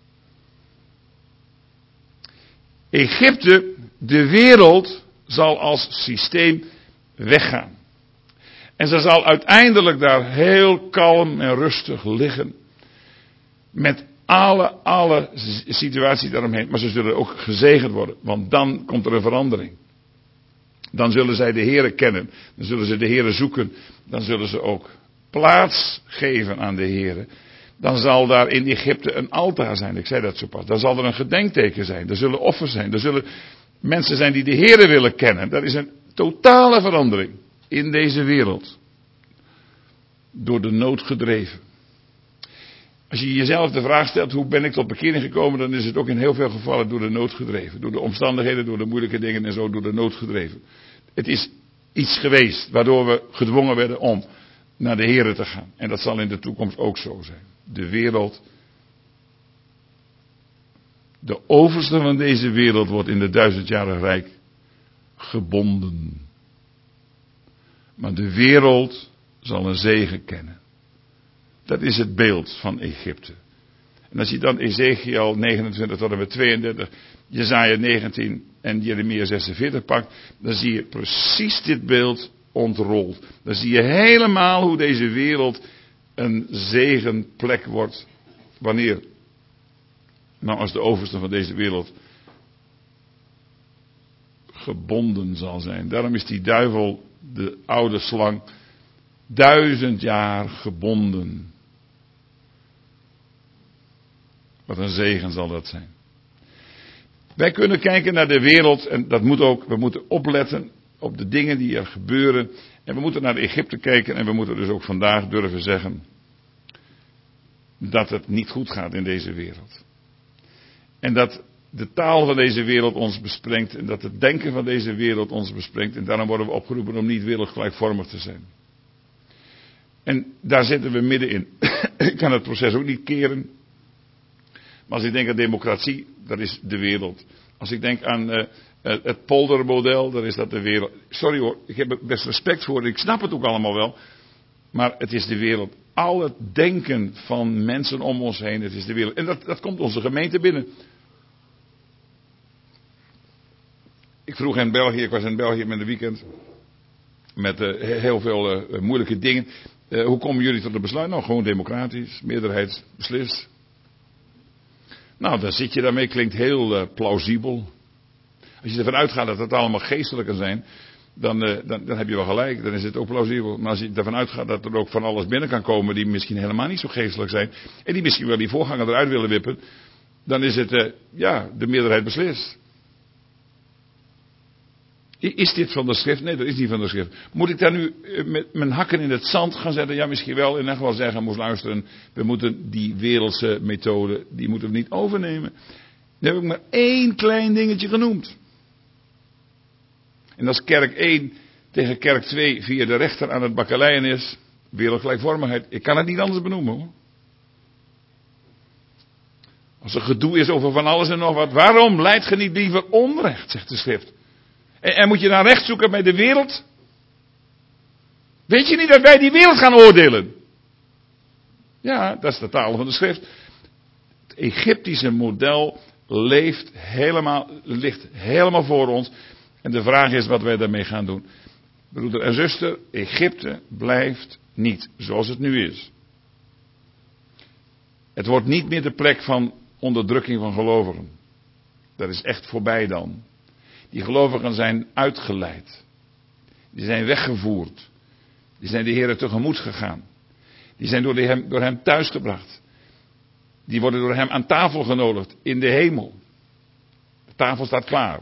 A: Egypte, de wereld, zal als systeem weggaan. En ze zal uiteindelijk daar heel kalm en rustig liggen. Met alle, alle situaties daaromheen. Maar ze zullen ook gezegend worden. Want dan komt er een verandering. Dan zullen zij de Heere kennen. Dan zullen ze de Heere zoeken. Dan zullen ze ook plaats geven aan de Heere. Dan zal daar in Egypte een altaar zijn. Ik zei dat zo pas. Dan zal er een gedenkteken zijn. Er zullen offers zijn. Er zullen mensen zijn die de Heere willen kennen. Dat is een totale verandering in deze wereld. Door de nood gedreven. Als je jezelf de vraag stelt, hoe ben ik tot bekering gekomen, dan is het ook in heel veel gevallen door de nood gedreven. Door de omstandigheden, door de moeilijke dingen en zo, door de nood gedreven. Het is iets geweest waardoor we gedwongen werden om naar de Here te gaan. En dat zal in de toekomst ook zo zijn. De wereld, de overste van deze wereld wordt in de duizendjarig rijk gebonden. Maar de wereld zal een zegen kennen. Dat is het beeld van Egypte. En als je dan Ezekiel negenentwintig tot en met tweeëndertig, Jesaja negentien en Jeremia zesenveertig pakt, dan zie je precies dit beeld ontrold. Dan zie je helemaal hoe deze wereld een zegenplek wordt. Wanneer? Nou, als de overste van deze wereld gebonden zal zijn. Daarom is die duivel, de oude slang, duizend jaar gebonden. Wat een zegen zal dat zijn. Wij kunnen kijken naar de wereld en dat moet ook, we moeten opletten op de dingen die er gebeuren. En we moeten naar Egypte kijken en we moeten dus ook vandaag durven zeggen dat het niet goed gaat in deze wereld. En dat de taal van deze wereld ons besprengt en dat het denken van deze wereld ons besprengt. En daarom worden we opgeroepen om niet wereldgelijkvormig te zijn. En daar zitten we middenin. Ik kan het proces ook niet keren. Maar als ik denk aan democratie, dat is de wereld. Als ik denk aan uh, het poldermodel, dan is dat de wereld. Sorry hoor, ik heb er best respect voor, ik snap het ook allemaal wel. Maar het is de wereld. Al het denken van mensen om ons heen, het is de wereld. En dat, dat komt onze gemeente binnen. Ik vroeg in België, ik was in België met een weekend. Met uh, heel veel uh, moeilijke dingen. Uh, hoe komen jullie tot een besluit? Nou, gewoon democratisch, meerderheid beslist. Nou, dan zit je daarmee, klinkt heel uh, plausibel. Als je ervan uitgaat dat het allemaal geestelijken zijn, dan, uh, dan, dan heb je wel gelijk, dan is het ook plausibel. Maar als je ervan uitgaat dat er ook van alles binnen kan komen die misschien helemaal niet zo geestelijk zijn, en die misschien wel die voorganger eruit willen wippen, dan is het, uh, ja, de meerderheid beslist. Is dit van de schrift? Nee, dat is niet van de schrift. Moet ik daar nu met mijn hakken in het zand gaan zetten? Ja, misschien wel. In elk geval zeggen, moest luisteren. We moeten die wereldse methode, die moeten we niet overnemen. Dan heb ik maar één klein dingetje genoemd. En als kerk één tegen kerk twee via de rechter aan het bakkeleien is, wereldgelijkvormigheid. Ik kan het niet anders benoemen hoor. Als er gedoe is over van alles en nog wat. Waarom leidt ge niet liever onrecht, zegt de schrift. En, en moet je dan recht zoeken bij de wereld? Weet je niet dat wij die wereld gaan oordelen? Ja, dat is de taal van de schrift. Het Egyptische model leeft helemaal, ligt helemaal voor ons. En de vraag is wat wij daarmee gaan doen. Broeder en zuster, Egypte blijft niet zoals het nu is. Het wordt niet meer de plek van onderdrukking van gelovigen. Dat is echt voorbij dan. Die gelovigen zijn uitgeleid. Die zijn weggevoerd. Die zijn de Heere tegemoet gegaan. Die zijn door, de hem, door hem thuisgebracht. Die worden door hem aan tafel genodigd in de hemel. De tafel staat klaar.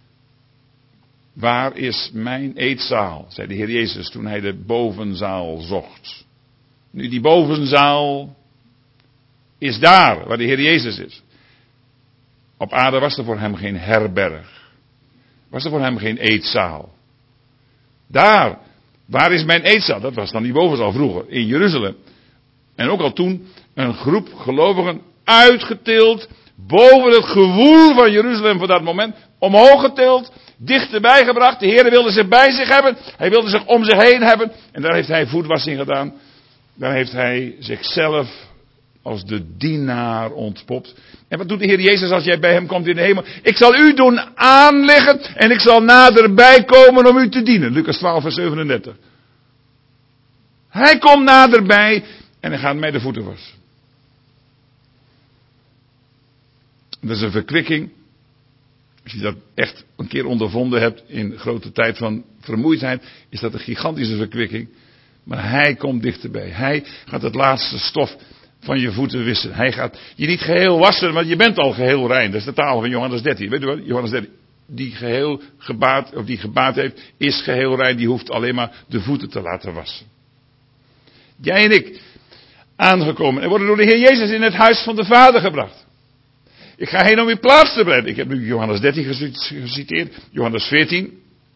A: Waar is mijn eetzaal, zei de Heer Jezus toen hij de bovenzaal zocht. Nu die bovenzaal is daar waar de Heer Jezus is. Op aarde was er voor hem geen herberg. Was er voor hem geen eetzaal. Daar, waar is mijn eetzaal? Dat was dan die bovenzaal vroeger, in Jeruzalem. En ook al toen een groep gelovigen uitgetild, boven het gewoel van Jeruzalem van dat moment, omhoog getild, dichterbij gebracht. De Heer wilde zich bij zich hebben, hij wilde zich om zich heen hebben. En daar heeft hij voetwassing gedaan. Daar heeft hij zichzelf als de dienaar ontpopt. En wat doet de Heer Jezus als jij bij hem komt in de hemel? Ik zal u doen aanleggen en ik zal naderbij komen om u te dienen. Lucas twaalf vers zevenendertig. Hij komt naderbij en hij gaat mij de voeten wassen. Dat is een verkwikking. Als je dat echt een keer ondervonden hebt in grote tijd van vermoeidheid, is dat een gigantische verkwikking. Maar hij komt dichterbij. Hij gaat het laatste stof van je voeten wissen. Hij gaat je niet geheel wassen, want je bent al geheel rein. Dat is de taal van Johannes dertien. Weet u wat? Johannes dertien. Die geheel gebaat, of die gebaat heeft, is geheel rein. Die hoeft alleen maar de voeten te laten wassen. Jij en ik. aangekomen en worden door de Heer Jezus in het huis van de Vader gebracht. Ik ga heen om uw plaats te bereiden. Ik heb nu Johannes dertien geciteerd, Johannes veertien.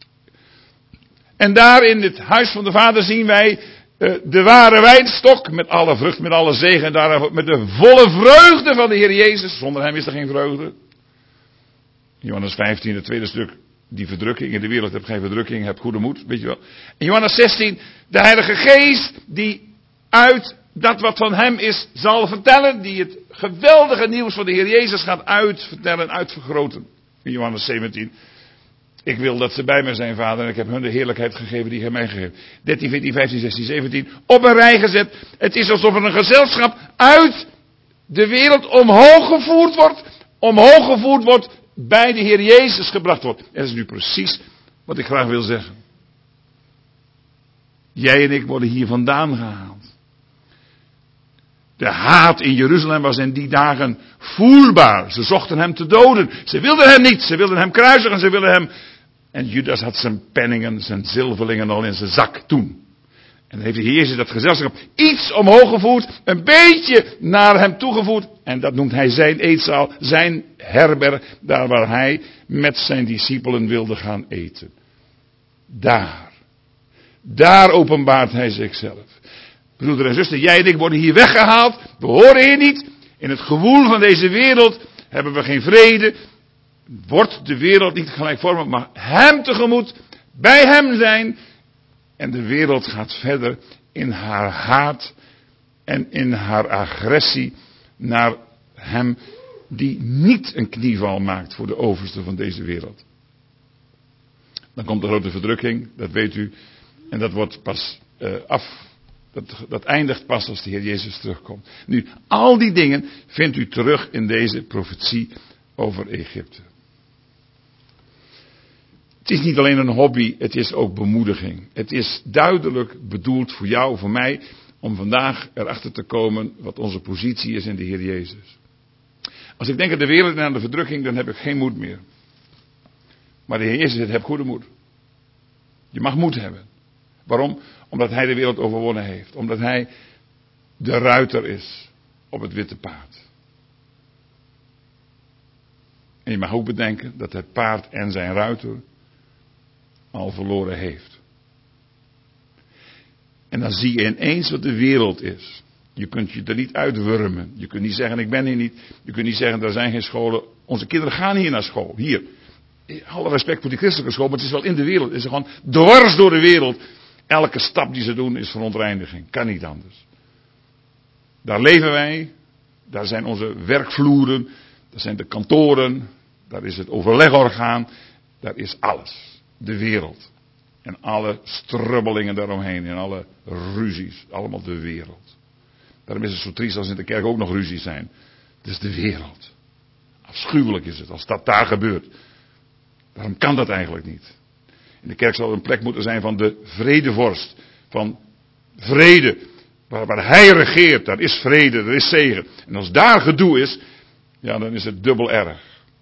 A: En daar in het huis van de Vader zien wij uh, de ware wijnstok met alle vrucht, met alle zegen en daar met de volle vreugde van de Heer Jezus. Zonder hem is er geen vreugde. Johannes vijftien, het tweede stuk, die verdrukking in de wereld, heb geen verdrukking, heb goede moed, weet je wel. En Johannes zestien, de Heilige Geest die uit dat wat van hem is zal vertellen, die het geweldige nieuws van de Heer Jezus gaat uitvertellen, uitvergroten. In Johannes zeventien, ik wil dat ze bij mij zijn, Vader, en ik heb hun de heerlijkheid gegeven die hij mij gegeven. dertien, veertien, vijftien, zestien, zeventien, op een rij gezet. Het is alsof er een gezelschap uit de wereld omhoog gevoerd wordt, omhoog gevoerd wordt, bij de Heer Jezus gebracht wordt. En dat is nu precies wat ik graag wil zeggen. Jij en ik worden hier vandaan gehaald. De haat in Jeruzalem was in die dagen voelbaar. Ze zochten hem te doden. Ze wilden hem niet. Ze wilden hem kruisigen. Ze wilden hem. En Judas had zijn penningen, zijn zilverlingen al in zijn zak toen. En dan heeft de Heer Jezus dat gezelschap iets omhoog gevoerd. Een beetje naar hem toegevoerd. En dat noemt hij zijn eetzaal. Zijn herberg. Daar waar hij met zijn discipelen wilde gaan eten. Daar. Daar openbaart hij zichzelf. Broeder en zuster, jij en ik worden hier weggehaald. We horen hier niet. In het gewoel van deze wereld hebben we geen vrede. Wordt de wereld niet gelijkvormig, maar hem tegemoet. Bij hem zijn. En de wereld gaat verder in haar haat en in haar agressie naar hem die niet een knieval maakt voor de overste van deze wereld. Dan komt de grote verdrukking, dat weet u. En dat wordt pas uh, af. Dat, dat eindigt pas als de Heer Jezus terugkomt. Nu, al die dingen vindt u terug in deze profetie over Egypte. Het is niet alleen een hobby, het is ook bemoediging. Het is duidelijk bedoeld voor jou, voor mij, om vandaag erachter te komen wat onze positie is in de Heer Jezus. Als ik denk aan de wereld en aan de verdrukking, dan heb ik geen moed meer. Maar de Heer Jezus zegt, heb goede moed. Je mag moed hebben. Waarom? Omdat hij de wereld overwonnen heeft. Omdat hij de ruiter is op het witte paard. En je mag ook bedenken dat het paard en zijn ruiter al verloren heeft. En dan zie je ineens wat de wereld is. Je kunt je er niet uitwurmen. Je kunt niet zeggen, ik ben hier niet. Je kunt niet zeggen, er zijn geen scholen. Onze kinderen gaan hier naar school. Hier. Alle respect voor die christelijke school, maar het is wel in de wereld. Het is gewoon dwars door de wereld. Elke stap die ze doen is verontreiniging. Kan niet anders. Daar leven wij. Daar zijn onze werkvloeren. Daar zijn de kantoren. Daar is het overlegorgaan. Daar is alles. De wereld. En alle strubbelingen daaromheen. En alle ruzies. Allemaal de wereld. Daarom is het zo triest als in de kerk ook nog ruzies zijn. Het is de wereld. Afschuwelijk is het als dat daar gebeurt. Waarom kan dat eigenlijk niet? In de kerk zal er een plek moeten zijn van de vredevorst. Van vrede. Waar, waar hij regeert, daar is vrede, er is zegen. En als daar gedoe is, ja, dan is het dubbel erg.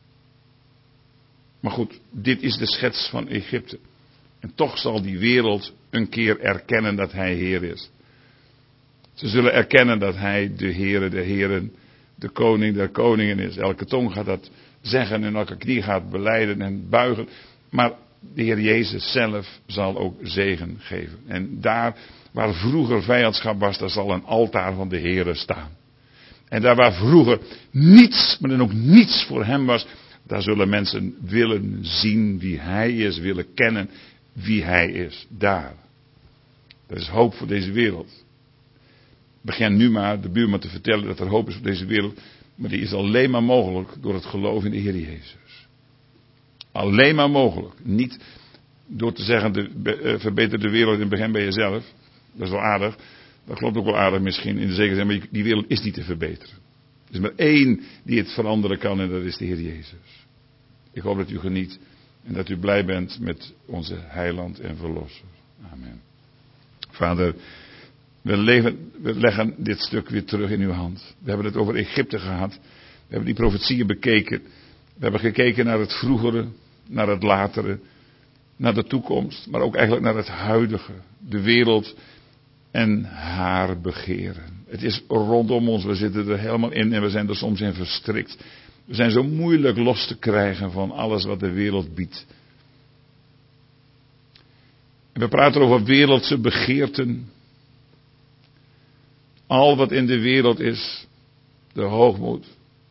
A: Maar goed, dit is de schets van Egypte. En toch zal die wereld een keer erkennen dat hij Heer is. Ze zullen erkennen dat hij de Heere der Heren, de koning der koningen is. Elke tong gaat dat zeggen en elke knie gaat belijden en buigen. Maar de Heer Jezus zelf zal ook zegen geven. En daar waar vroeger vijandschap was, daar zal een altaar van de Heere staan. En daar waar vroeger niets, maar dan ook niets voor hem was, daar zullen mensen willen zien wie hij is, willen kennen wie hij is. Daar. Er is hoop voor deze wereld. Begin nu maar de buurman te vertellen dat er hoop is voor deze wereld. Maar die is alleen maar mogelijk door het geloof in de Heer Jezus. Alleen maar mogelijk. Niet door te zeggen, de, uh, verbeter de wereld in het begin bij jezelf. Dat is wel aardig. Dat klopt ook wel aardig misschien in de zekere zin. Maar die wereld is niet te verbeteren. Er is maar één die het veranderen kan en dat is de Heer Jezus. Ik hoop dat u geniet. En dat u blij bent met onze heiland en verlosser. Amen. Vader, we, leven, we leggen dit stuk weer terug in uw hand. We hebben het over Egypte gehad. We hebben die profetieën bekeken. We hebben gekeken naar het vroegere, naar het latere, naar de toekomst. Maar ook eigenlijk naar het huidige. De wereld en haar begeren. Het is rondom ons, we zitten er helemaal in en we zijn er soms in verstrikt. We zijn zo moeilijk los te krijgen van alles wat de wereld biedt. En we praten over wereldse begeerten. Al wat in de wereld is, de hoogmoed.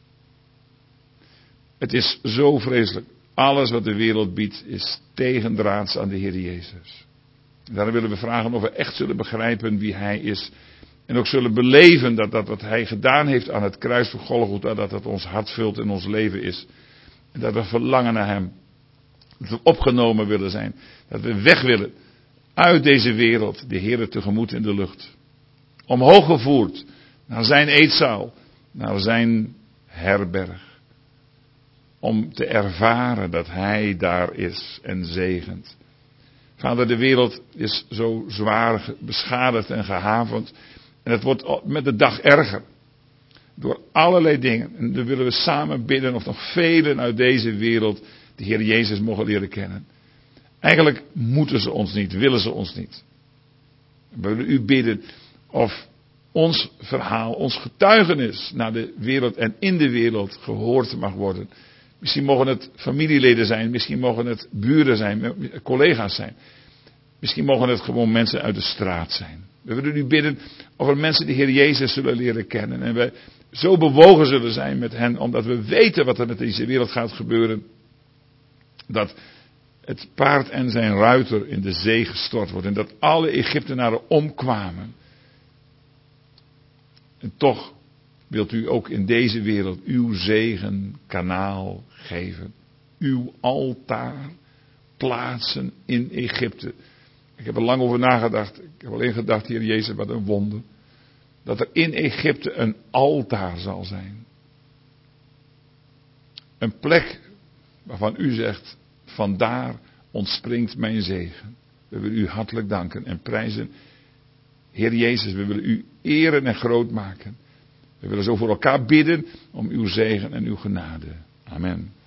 A: Het is zo vreselijk. Alles wat de wereld biedt is tegendraads aan de Heer Jezus. En daarom willen we vragen of we echt zullen begrijpen wie Hij is. En ook zullen beleven dat dat wat Hij gedaan heeft aan het kruis van Golgotha, dat dat ons hart vult en ons leven is. En dat we verlangen naar Hem. Dat we opgenomen willen zijn. Dat we weg willen uit deze wereld, de Heer tegemoet in de lucht. Omhoog gevoerd naar zijn eetzaal, naar zijn herberg. Om te ervaren dat Hij daar is en zegent. Vader, de wereld is zo zwaar beschadigd en gehavend. En het wordt met de dag erger. Door allerlei dingen. En dan willen we samen bidden of nog velen uit deze wereld de Heer Jezus mogen leren kennen. Eigenlijk moeten ze ons niet, willen ze ons niet. We willen u bidden of ons verhaal, ons getuigenis naar de wereld en in de wereld gehoord mag worden. Misschien mogen het familieleden zijn, misschien mogen het buren zijn, collega's zijn. Misschien mogen het gewoon mensen uit de straat zijn. We willen u bidden of er mensen de Heer Jezus zullen leren kennen. En we zo bewogen zullen zijn met hen, omdat we weten wat er met deze wereld gaat gebeuren. Dat het paard en zijn ruiter in de zee gestort wordt. En dat alle Egyptenaren omkwamen. En toch wilt u ook in deze wereld uw zegen kanaal geven. Uw altaar plaatsen in Egypte. Ik heb er lang over nagedacht. Ik heb alleen gedacht, Heer Jezus, wat een wonder. Dat er in Egypte een altaar zal zijn. Een plek waarvan u zegt, vandaar ontspringt mijn zegen. We willen u hartelijk danken en prijzen. Heer Jezus, we willen u eren en groot maken. We willen zo voor elkaar bidden om uw zegen en uw genade. Amen.